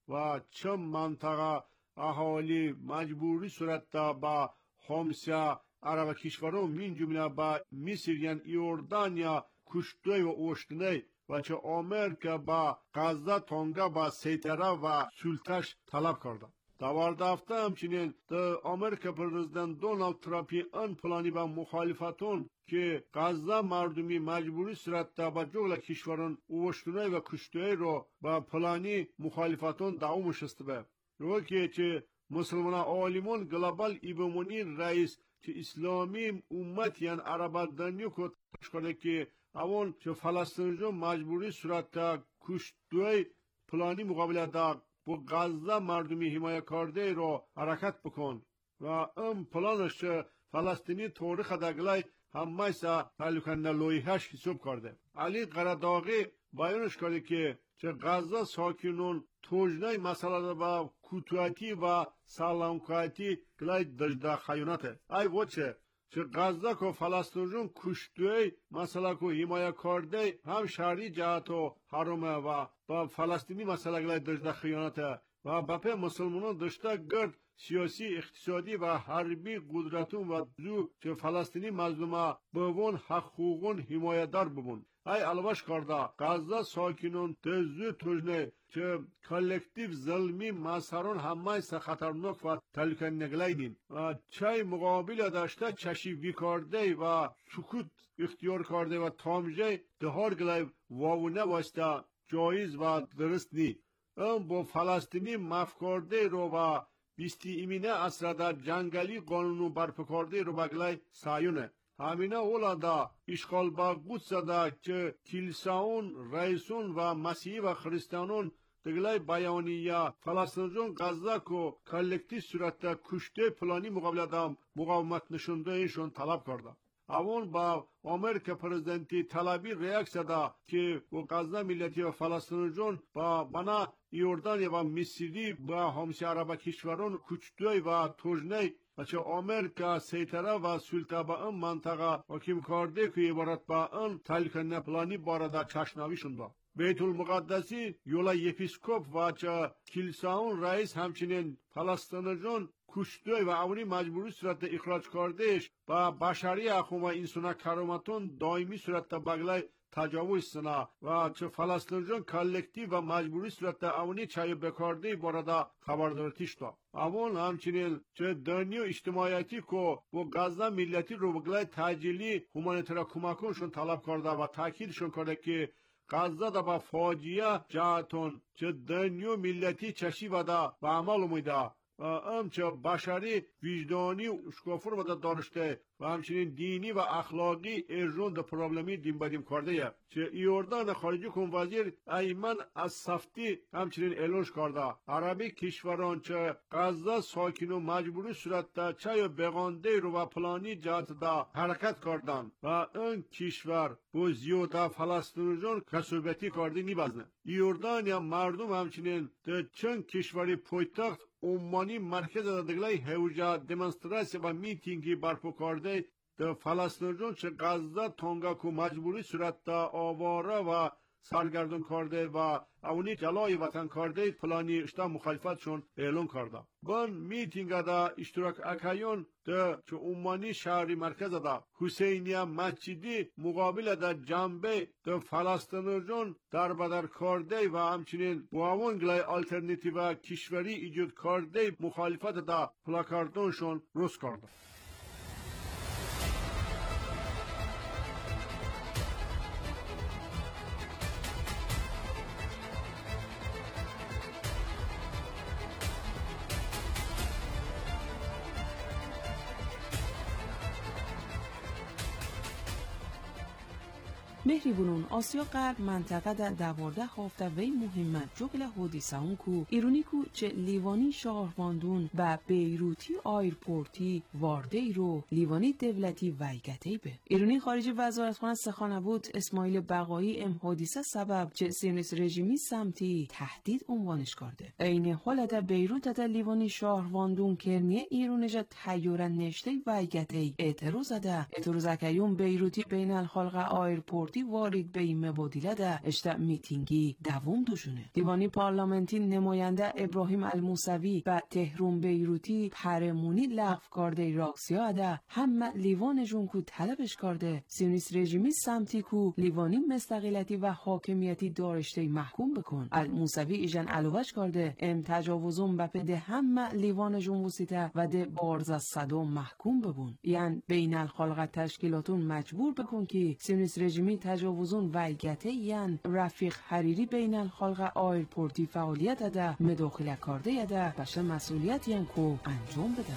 و چم منطقه اهالی مجبوری صورت با همسایه عرب کشوران من جمله با مصر یعنی یوردانیا کشته و اوشتنه و چه آمریکا با غزه تونگا با سیطره و سلطش طلب کرده. دوارده هفته همچنین در آمریکا پرزیدنت دونالد ترامپی ان پلانی با مخالفتون که غزه مردمی مجبوری صورت با جغل کشوران اوشتونه و کشته رو با پلانی مخالفتون دوامش است به رو که چه مسلمان عالمان گلوبال ایبمونی رئیس که اسلامی امت یعنی عرب دنیا کو کنه که اون چه فلسطینیان مجبوری صورت کشته پلانی مقابله دا با غزه مردمی حمایت کرده رو حرکت بکن و ام پلانش فلسطینی تاریخ دگلای همه سا تعلقنده لویهش حساب کرده. علی قرداغی بیانش کرده که چه غزه ساکنون توجنه مسئله با کوتواتی و سلامکاتی گلای دجده خیانته. ای وچه چه غزه کو فلسطینیون کشته مسئله کو حمایت کرده هم شهری جهت و حرمه و با فلسطینی مسئله گلای دجده خیانته و بپه مسلمانان داشته گرد سیاسی اقتصادی و حربی قدرتون و زو که فلسطینی مظلومه بوون حق حقوقون حمایتدار ببون. ای الواش کرده غزه ساکنون تزو تجنه که کلکتیو ظلمی مسارون همه سه خطرناک و تلکن نگلیدین و چای مقابل داشته چشیوی کرده و سکوت اختیار کرده و تامجه دهار گلای واونه واسطه جایز و درست نی. ام با فلسطینی مفکرده رو و بیستی ایمینه اصرده جنگلی قانونو برپکارده رو بگلای سایونه. همینه اولادا اشغال با قدس ده که کلیساون، رئیسون و مسیحی و خریستانون دگلای بیانیه فلسطینجون غزه کو کلکتی صورت کشته پلانی مقابل دام مقاومت نشونده ایشون طلب کرده. اون با امریکا پرزیدنتی طلبی ریاکس ده که و غزه ملتی و فلسطینجون با بنا یوردانی و مصری با همسایه عرب کشوران کشته و توجنه بچه امریکا سیطره و سلطه با این منطقه حکم کرده که عبارت با این تلکن پلانی بارده چشناوی شنده. بیت المقدسی یولا یپیسکوپ و چه کلیساون رئیس همچنین فلسطینجون کشته و اونی مجبوری صورت اخراج کردهش با بشری اخوام و انسان کرامتون دائمی صورت بگلای تجاوز سنا و چه فلسطینجون کلکتیو و مجبوری صورت اونی چای بکارده بارده خبردارتیش دا. اون همچنین چه دنیا اجتماعیتی که و غزه ملتی رو بگلای تاجیلی همانیترا کمکونشون طلب کرده و تاکیدشون کرده که غزه دا با فاجیه جهتون چه دنیا ملتی چشی ودا و عمل امیده و همچه بشری وجدانی و اشکافور ودا داشته و همچنین دینی و اخلاقی ارجون دا پرابلمی دیم بدیم کرده یه. چه ایوردان خارجی کن وزیر ایمن از سفتی همچنین اعلانش کرده عربی کشوران چه غزه ساکن و مجبوری صورت دا چه بغانده رو و پلانی جهت دا حرکت کردن و این کشور با زیاده فلسطینجان کسوبتی کرده نیبزنه. ایوردان یا مردم همچنین دا چند کشوری پایتخت عمانی مرکز دادگلای هوجه دمونستراسی و میتینگی برپا کرده ده فلسطینجون چه غزه تانگا کو مجبوری صورت دا آواره و سرگردون کرده و اونی جلای وطن کرده پلانی اشتا مخالفتشون اعلان کرده. بان میتینگ دا اشتراک اکایون ده چه عمانی شهری مرکز دا حسینیه مسجدی مقابل دا جنبه ده فلسطینجون در بدر کرده و همچنین باون گلای آلترنیتیو کشوری ایجاد کرده مخالفت دا پلاکاردونشون روز کرده.
مهری بونون آسیا غرب منطقه در دوارده هفته وی مهمت جوگل حدیثه اون کو ایرونی کو چه لیوانی شهرواندون و بیروتی آیرپورتی وارده رو لیوانی دولتی ویگته به ایرونی خارجی وزارتخانه سخانه بود اسماعیل بقایی ام حدیثه سبب چه سیونیست رژیمی سمتی تهدید عنوانش کرده. این حال در بیروت در لیوانی شهرواندون کرنیه ایرونجا تیورن نشته ویگته اعتراض ده اعتراض اکیون بیروتی بین الخلق آیرپورت وارد به این مبادله ده اشتا میتینگی دوم دوشونه. دیوانی پارلمانتی نماینده ابراهیم الموسوی و تهران بیروتی پرمونی لغو کرده راکسیا ده هم لیوان جون کو طلبش کرده سیونیست رژیمی سمتی کو لیوانی مستقلیتی و حاکمیتی دارشته محکوم بکن. الموسوی ایجان علوش کرده ام تجاوزون بپده هم لیوان جون وسیته و ده بارز از صدا محکوم ببون. یعنی بین الخلق تشکیلاتون مجبور بکن که سیونیست رژیمی تجاوزون ویگته یعن رفیق حریری بین الخلق آیرپورتی فعالیت ده مداخله کرده ده بشه مسئولیت یعن کو انجام بده.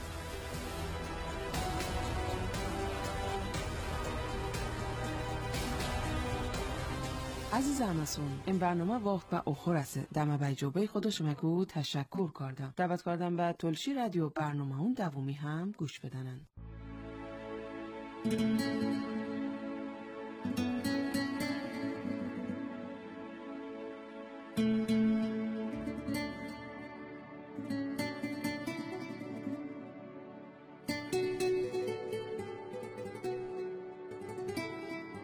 عزیز امسون این برنامه وقت و اخور است دم بیجابه خودش مگو تشکر کردم دعوت کردم به تلشی رادیو برنامه اون دومی هم گوش بدنن.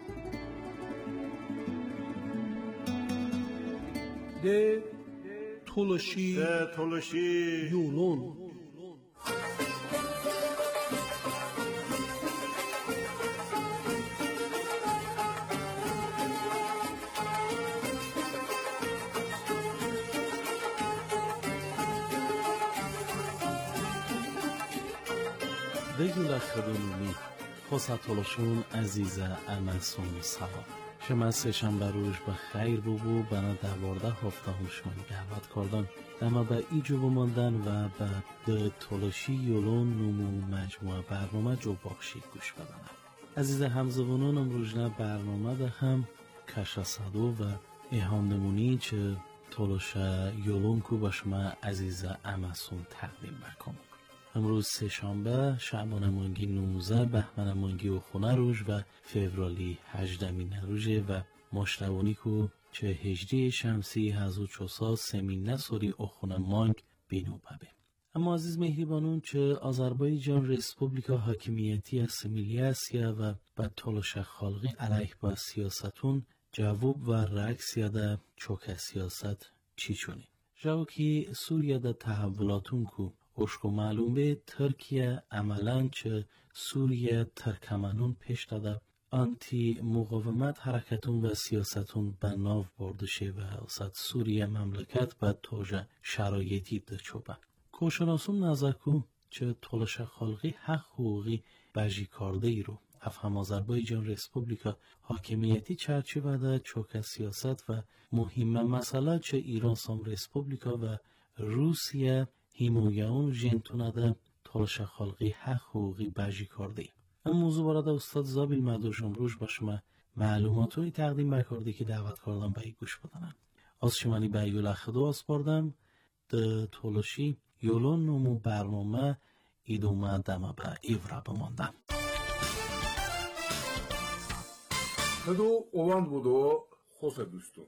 ده تولشی
تولشی
یولون.
Degula khadunumi khosatolashun aziza amasun salam. شما سه‌شنبه روز به خیر ببو بنا دوارده هفته هم شما دعوت کردن دما به ایجو بماندن و به تولشی یولون نمو مجموعه برنامه جو بخشی گوش بدن. عزیز همزبانان امروز برنامه ده هم کشاسادو و ایهام نمونی چه تولشا یولون کو با شما عزیز امسون تقدیم بکنم. امروز سه شنبه شعبان مانگی نوزده بهمن مانگی و خونه روز و فوریه هجدمین روزه و مشتوانی کو چه هجری شمسی هزار و چهارصد سمینه سوری اخونه مانگ بینو ببه. اما عزیز مهریبانون چه آذربایجان ریسپوبلیکا حاکمیتی اسیمیلیاسیا و به تولش خالقی علیه با سیاستون جواب و رکس یاده چوک سیاست چی چونی؟ جاو که سوریه ده تحولاتون کو اشکو معلوم به ترکیه عملاً چه سوریه ترکمنون پیش داده آنتی مقاومت حرکتون و سیاستون به ناو بردشه و اصد سوریه مملکت به توجه شرایطی ده چوبه. کوشناسون نظر کن چه تولش خالقی حق حقوقی بجی کرده ای رو افهم آذربایجان ریسپوبلیکا حاکمیتی چرچه ده چوک سیاست و مهمه مسئله چه ایران سام ریسپوبلیکا و روسیه هیمویاون جنتونه ده تولش خالقی حق حقوقی بجی کرده. این موضوع برای استاد زابیل مدوشم روش با شما معلوماتوی تقدیم بکرده که دعوت کردم به گوش بدنم. از شمانی به یول اخدو اسپاردم ده تولشی یولون نمو برنامه ایدومه دمه به ایورا بماندم.
خدو اوان بودو خوص دوستون.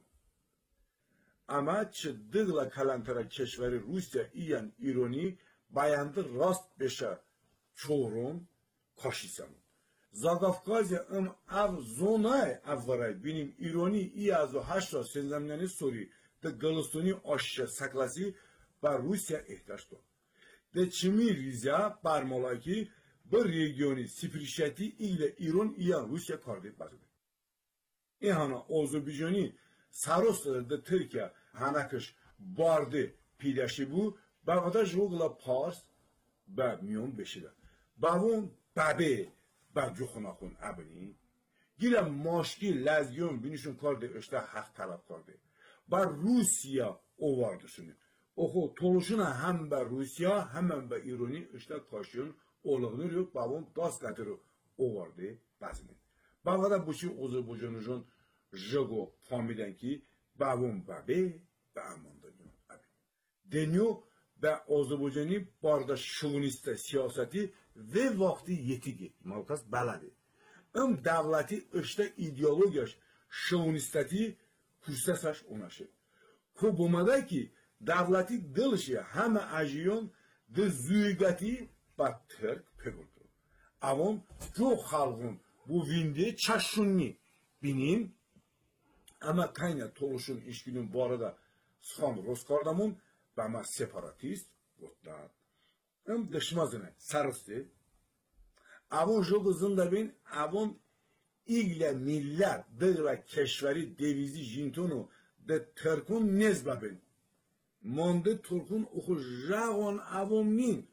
اما چه دغلا کلانتر کشور روسیا ایان ایرانی باید راست بشه چورون کاشیسم. زاگافکازی ام او زونای اولای بینیم ایرانی ای از و هشت را سنزمینانی سوری ده گلستونی آشه سکلاسی بر روسیا احتاج دو. ده چمی ریزیا برمالاکی بر ریگیونی سپریشتی ایل ایران ایان روسیا کارده بازده. این هانا آذربایجانی سروس ده ترکیه هنکش بارده پیداشی بود بعدا جوگلا پارس به میون بشیده. باون بابه با جوخنا خون ابنی گیرم ماشکی لزیون بینیشون کارده اشته حق طلب کرده. با روسیا اوواردشونه. اوخو تولشون هم به روسیا هم به ایرانی اشته کاشیون اولغنی رو باون داست گته رو اووارده بزنید. بعدا بوشی آذربایجانیشون جگو فهمیدن که باون بابه به امان دنیون ابنی. دنیو به آذربایجانی بارده شونیست سیاستی و وقتی یتیگی مالکاس بلده. ام دولتی اشته ایدئولوژیش شونیستی کورسسش اوناشه. کو بومده که دولتی دلشه همه اجیون ده زویگتی با ترک پگرده. اون جو خالقون bu vindi çaşşunni binin ama kayna toluşun işgünün bu arada sıkan Roskardamon ama separatist gotlar. Hem dışmazına sarıstı. Avon joguzunda bin avon igle miller dığla keşveri devizi jintonu de Türk'ün nezbabin. Monde Türk'ün oku jagon avon min.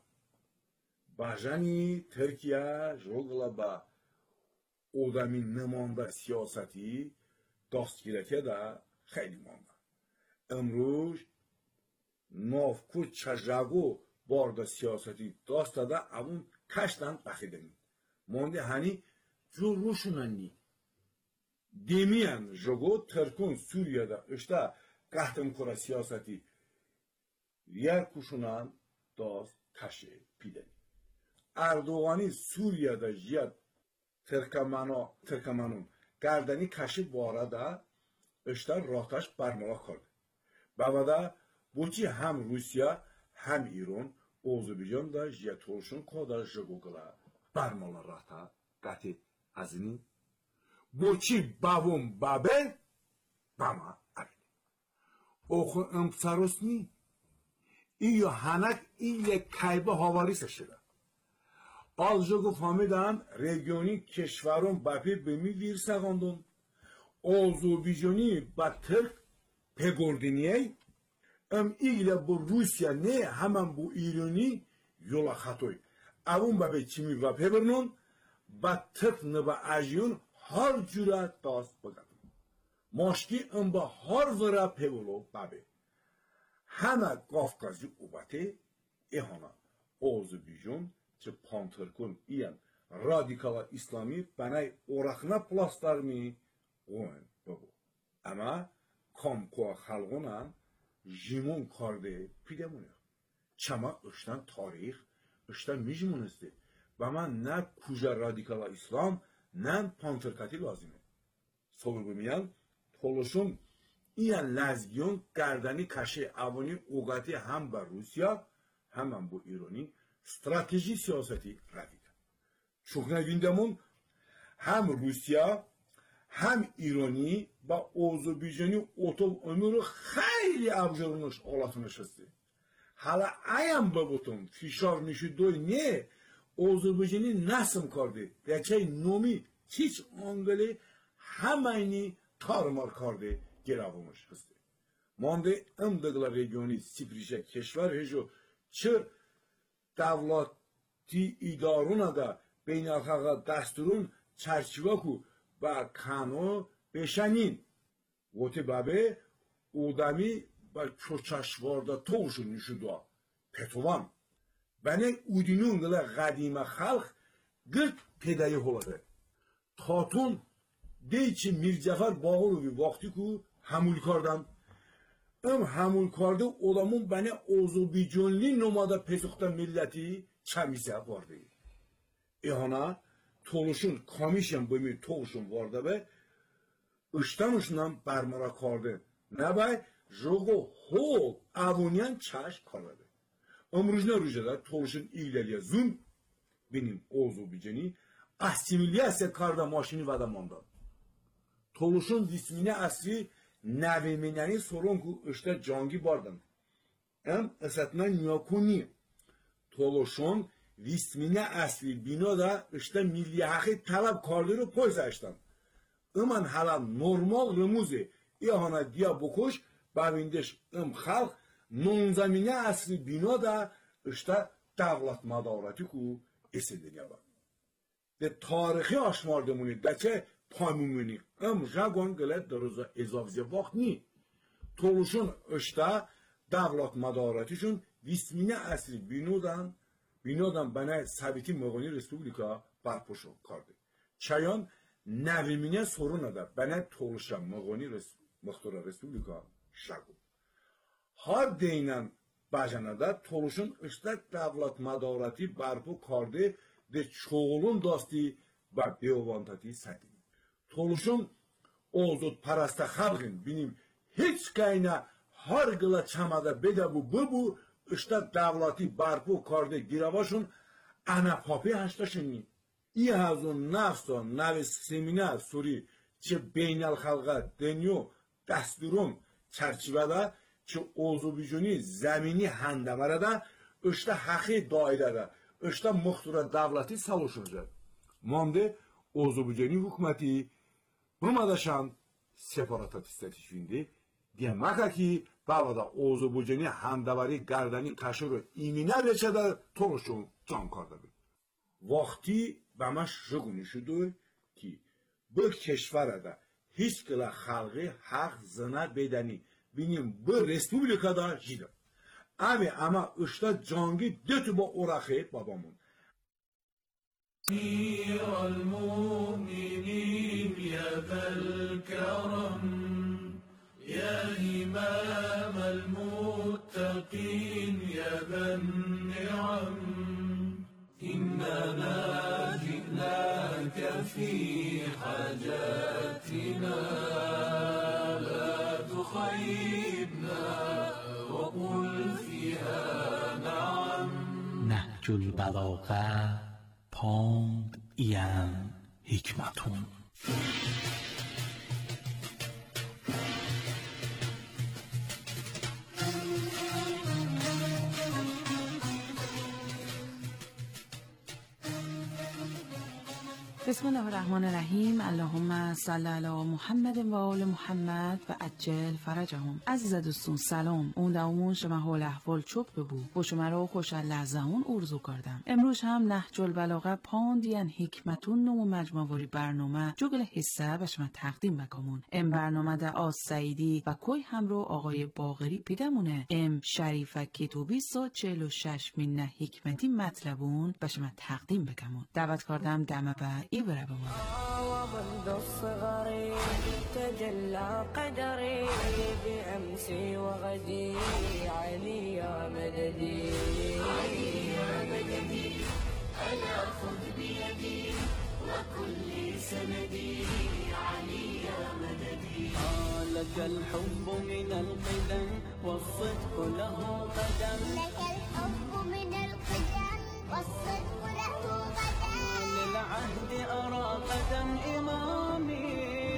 Bajani Türkiye jogla ba odamın nemanda siyaseti dastgireke de خیلی مانده. امروز نافکو چجاگو بارد سیاستی داست داده اون کشتن بخیدنی. مانده هنی جو روشوننی. دیمیان جگو ترکون سوریه اشتا قهتم کرا سیاستی yer kuşunan داست کشه پیدنی. اردوغانی سوریه دا جیاد ترکمانون گردنی کشی بارده اشتر راهتاش برمالا کرد. بعدا بوچی هم روسیا هم ایران آذربایجان دا جیتولشون کادر جگوگلا برمالا راهتا قطع ازنی بوچی باون بابه بما ابی. اوخو امپساروسنی ایو هنک این یک کیبه هاواری سشده آلجوگو فامیدن رژیونی کشورون بپی بمی ویر سگاندون آذربایجانی با ترک پگوردینیه ام ایله با روسیا نه همان با ایرانی yola xatoy. Avun ba be çimi va pebernon ba tıfnı ba ajiyon har cüra tas bagatın. Moşki ım ba har vıra pevolo babe. Hana Kafkazı ubate ehana Azerbaycan çı pantırkun iyan radikala İslami banay orakna plastar mi oyn babu. Ama kamkoa halgona jimon karde pidemونه. Çama ıştan tarih, ıştan mijmunesti. Bama ne kuja radikala İslam, ne pantırkati lazime. Sorgumiyan, toluşun iyan lazgiyon gardani kaşe avoni ugati hem ba Rusya, hemen bu İran'ın strateji siyaseti radide. Çokna gündemon hem Rusya, hem İran'ı ba Azerbaycan'ı otol ömrü hayli avcılmış olasınış isti. Hala ayam babutum fişar nişidoy ne Azerbaycan'ı nasıl kardı? Geçey nomi hiç angeli hemen tarmar kardı geravmış hızlı. Mande ımdıgla regioni siprişe keşver hejo çı davlati idaruna da beynalxalqa dasturun çerçeveku ba kano beşanin. Vote babe udami با چوچشواردا توشون نشودا پتوان بنه اودینون گله قدیمه خلق گرد پیدایه هلاده تاتون دیچی میرجفر باقروی وقتی که همول کردن ام همول کرده اولامون بنه آذربایجانی نماده پسخته ملتی چمیزه وارده ایهانا تولوشون کامیشن بمی توشون وارده به اشتانوشنم برمارا کرده نبای Jogo hol avoniyan çaş karadı. Ömrüzne rüjada toluşun ilerliye zun benim Azerbaycan'ı asimilyasiya karda maşini vadamandan. Toluşun dismine asri nevimineni sorun ku işte cangi bardan. Em esatna nyakuni. Toluşun dismine asri bina da işte milli hakkı talep kardı ro koysaçtan. Aman hala normal rumuzi ihana diya bokuş Bavindеш ım xalq nonzamine asli bina da işte davlat madarati ku esedeniya var. De tarihi aşmardımını deçe pamumuni ım jagon gele daruza ezavziye vakt ni. Toluşun işte davlat madarati şun vismine asli binadan binadan bana sabiti Moğoni Respublika barpoşu kardı. Çayan nevimine sorun da bana toluşan Moğoni Muxtora Respublika şagu. Har deynen bajanada toluşun işte davlat madarati barpo kardı de çoğulun dosti ve beovantati sadi. Toluşun ozut parasta xalqin binim hiç kayna har gıla çamada bede bu bu bu işte davlati barpo kardı giravaşun ana papi haştaşınni. İyi hazun nafson navis semina suri çe beynel xalqa denyo dasturun çerçevede ki Azerbaycan'ı zemini handamara da işte hakkı dairede işte muhtıra devleti saluşunca. Mande Azerbaycan'ı hükümeti bumadaşan separatist statüsünde demek ki davada Azerbaycan'ı handavari gardani kaşırı imine reçede toluşun can kardı. Vakti bama şıgını şudur ki bu keşverede hiç kıla halkı hak zına bedeni benim bu respublikada jidim. Abi ama işte cangi dötü bu orakı babamın.
Amiral mu'minin ya zel kerem ya imamel muttaqin ya ben ni'am innena جئناك في حاجاتنا لا تخيبنا وقل فيها نعم
نهج البلاغه پاند این حکمتون
بسم الله الرحمن الرحیم. اللهم صل علی محمد و آل محمد و عجل فرجهم. عزیز دوستون سلام. اون دامون شما حال احوال چوب ببو. و شما رو خوش لحظهون ارزو کردم. امروز هم نهج البلاغه پاندیان حکمتون نمو مجموعی برنامه جگل حصه و شما تقدیم بکمون. ام برنامه دا آز سعیدی و کوی همرو آقای باقری پیدمونه. ام شریفه کتوبی سا چهل و شش مینه حکمتی مطلبون و شما تقدیم بکمون. دعوت کردم دمه با ای بره بمون.
ومنذ الصغر تجلى قدري بأمسي وغدي علي يا مددي علي يا مددي ألا خذ بيدي وكل سندي علي يا مددي لك الحب من القدم والصدق له قدم لك الحب من القدم والصدق له قدم للعهد أرى قدم إمامي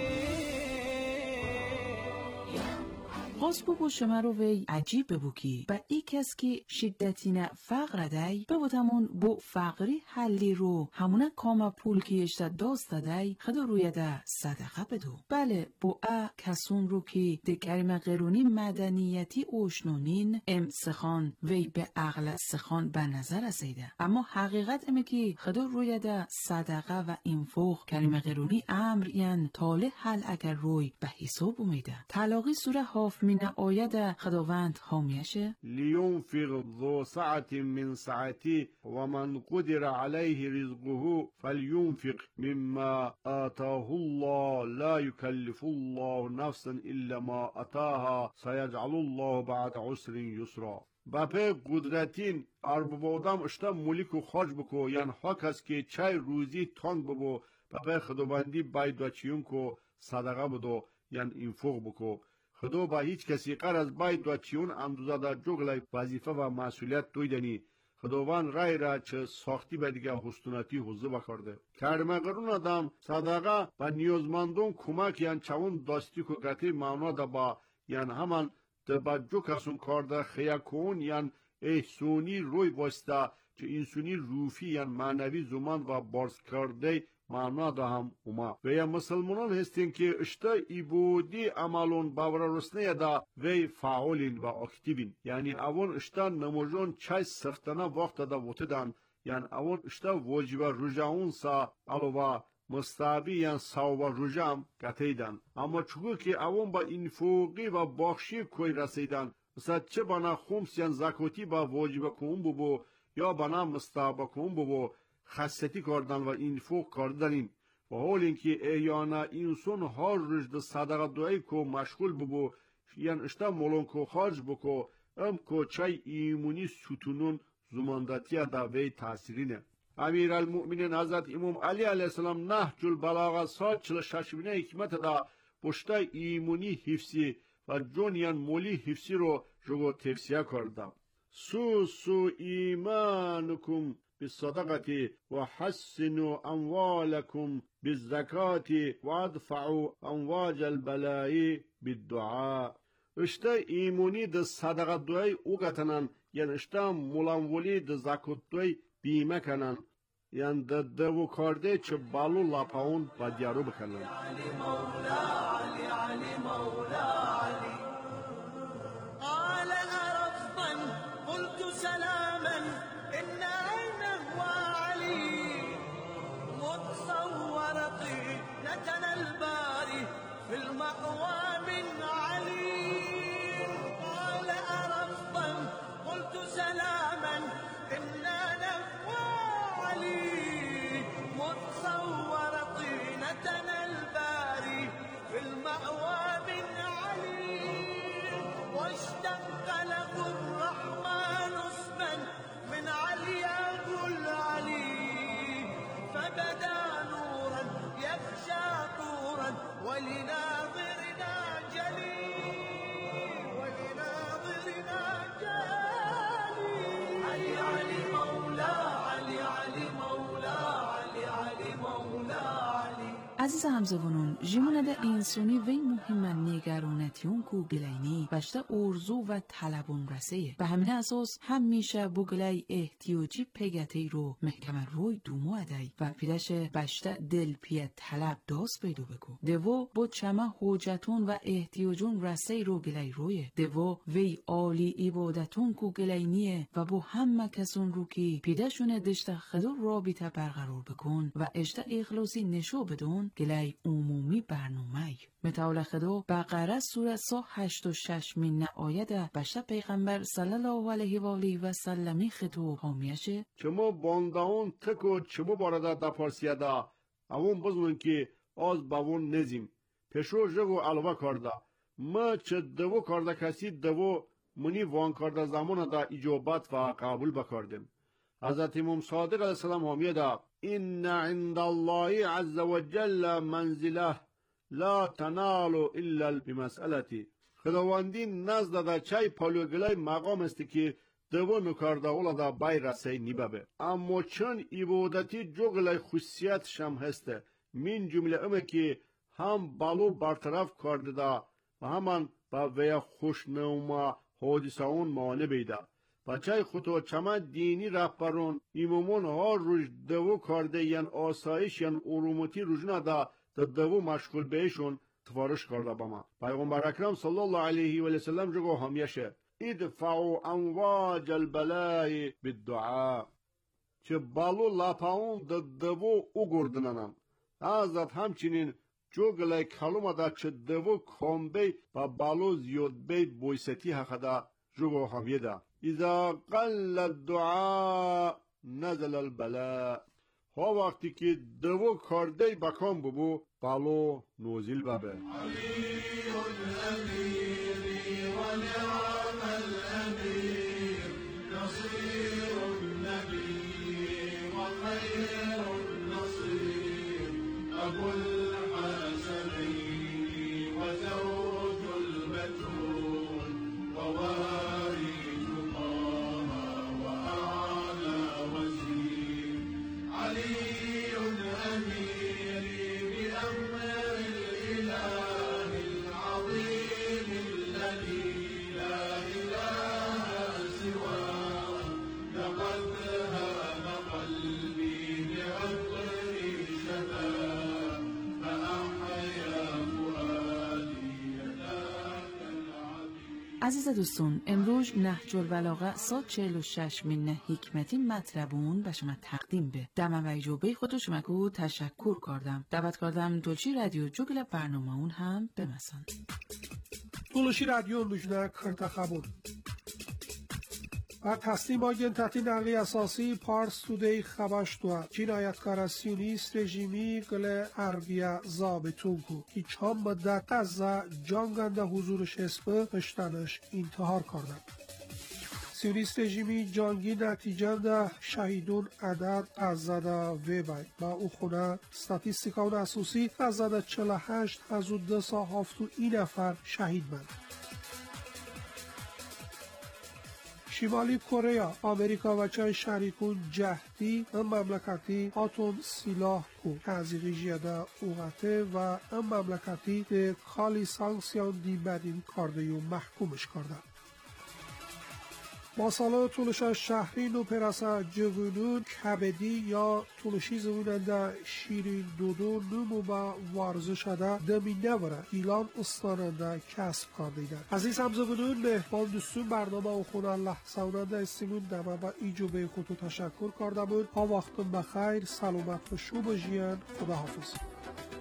خاص بو شما رو وی عجیب ببو کی و ای کس که شدتین فقر دای ببوتمون بو فقری حلی رو همونه کام پول که اشتا داست دای خدا روی ده صدقه بدو. بله بو ا کسون رو که ده کریم قرونی مدنیتی اوشنونین ام سخان وی به عقل سخان به نظر رسیده، اما حقیقت امه که خدا روی ده صدقه و انفاق کریم قرونی امر یعن تاله حل اگر روی به حساب اومیده. طلاقی سوره حاف من آیه خداوند حامیشه
لینفق ذو سعة من سعته و من قدر علیه رزقه فلینفق مما آتاه الله لا یکلف الله نفسا الا ما آتاها سیجعل الله بعد عسر یسرا. بپی قدرتین اربابادم اشتا ملک و خاج بکو یعنی حق است که چای روزی تانگ ببو بپی خداوندی باید و چیون کو صدقه بدو یعنی انفاق بکو. خدا با هیچ کسی قرار از باید و چیون اندوزه در جغل وظیفه و مسئولیت دویدنی. خداوند رای را چه ساختی به دیگه حسناتی حوزه بکرده. کرمه قرون آدم صدقه و نیازمندون کمک یعنی چون داستی که گتی معنا دا با یعنی همان در با جو کسون کارده خیاکون یعنی احسونی روی باسته که انسونی روفی یعنی معنوی زمان و بارز کرده معنا دا هم اوما و یا مسلمانان هستین که اشتا ایبودی عملون باور رسنه دا وی فعالین و اکتیوین یعنی اون اشتا نموجون چای سفتانه وقت دا وطدن یعنی اون اشتا واجب رجعون سا علاوه مستعبی یعنی ساو رجعم گتیدن، اما چگو که اون با انفوقی و باخشی کوی رسیدن مثلا چه بنا خمس یعنی زکاتی با واجب کون ببو یا بنا مستعب کون ببو خاصیتی کردن و انفاق کردنین و حال اینکه ایانا انسان هر روز ده صدقه دوئی کو مشغول ببو یعنی اشتا مولون کو خارج بکو ام کو چای ایمونی ستونون زماندتی دا وی تاثیرینه. امیر المؤمنین حضرت امام علی علیه السلام نهج البلاغه سال چل ششمینه حکمت دا بشتا ایمونی حفظی و جون یعنی مولی حفظی رو جگو تفسیه کردم. سو سو ایمانکم بالصدقة وحسنوا أموالكم بالزكاة وادفعوا أمواج البلاء بالدعاء. اشتا ایمونی د صدقه دوی اوگتنن یعنی اشتا مولانولی د زکات دوی بیمه کنن یعنی د دو کارده چه بالو لاپاون و دیارو بکنن. علی مولا علی علی مولا علی
قال أرفضا قلت سلاما إن عينه وعلي متصورتي نتنا الباري في المأوى من علي قال أرفضا قلت سلاما إن نهوى علي متصورتي نتنا الباري في
عزیز همزبانون جیمونده انسانی وی مهمن نگرانتیون کو گلینی بشته ارزو و طلبون رسیه. به همین اساس همیشه بو گلی احتیاجی پیگتی رو محکمه روی دومو ادهی و پیدش بشته دل پیه طلب داست بیدو بگو. دوو با چمه حوجتون و احتیاجون رسی رو گلی رویه. دوو وی عالی عبادتون کو گلینیه و با همه کسون رو که پیدشون دشته خدو رابطه برقرار بکن و اشته اخلاصی نشو بدون گلی عمومی برنامه. متعال خدو بقره سوره سا هشت و شش من آیده بشته پیغمبر صلی الله علیه و آله و سلمی خدو حامیشه
چمو بانداون تکو چمو بارده دا پارسیه دا اوون بزمون که آز باون نزیم پشو جگو علاوه کرده ما چه دوو کرده کسی دوو منی وان کرده زمان دا اجابت و قبول بکردیم. حضرت امام صادق علیه السلام حامیه دا این عند الله عز و جل منزله لا تنالو الا بمسئلتی. خداوندی نزد دا چای پالوگلای مقام است که دوو نکرده اولا دا بای رسی نیبه. اما چون عبادتی جوگلای خصوصیت شم هسته من جمله امه که هم بالو برطرف کرده دا و همان با ویا خوشنوما حادثه اون مانع بیده. بچه خودو چما دینی رهبران امامون ها روش دوو کرده یعن آسایش یعن ارومتی روشنا دا دوو مشغول بهشون تفارش کرده با ما. پیغمبر اکرم صلی الله علیه و سلم جگو همیشه ادفعوا امواج البلای بالدعا. چه بالو لاپاون دوو اگردنانم. حضرت همچنین جوگلای کلوم دا چه دوو کامبی با بالو زیاد بی بویستی حقدا جوگو همیه دا اذا قل الدعاء نزل البلاء. ها وقتی که دوو کرده بکام ببو بالو نوزیل ببه.
علی الامیری و نعم الامیر نصیر النبی و خیر النصیر ابو
عزیز دوستان امروز نهج البلاغه صد چهل و شش من حکمتی مطلبون به شما تقدیم به دم و ایجابه خود شما کو تشکر کردم دعوت کردم دولچی رادیو جوگل برنامه اون هم بمسان
دولچی رادیو مجنه کرده خبون و تصمیم آگین تحتی نقلی اساسی پارس تودی خبش دو جنایتکار سیونیست رژیمی گل عربیه زابطون کو که چند مدت از جانگنده حضورش اسم پشتنش انتحار کردن. سیونیست رژیمی جانگی نتیجه ده شهیدون عدد از زده وی بای با او خونه ستاتیستیکان اساسی از زده چهل و هشت از او دو سا هفتو این نفر شهید مند. شمالی کره آمریکا و چای شریکون جهدی ام مملکتی آتون سلاح کو تزیقی جیده اوغته و ام مملکتی ده کالی سانکسیان دی بدین کرده و محکومش کرده. ماسالا طولش شهرین و پرسا جوونون کبدی یا طولشی زمیننده شیرین دودو نمو با وارزه شده دمی نوره ایلان استاننده کسب کردیدن. عزیز همزبونون مهمان دوستون برنامه و خونه الله سوننده استیمون دمه با ایجوبه خودتو تشکر کردمون. ها وقتون بخیر سلامت و شوب جیان خدا حافظ.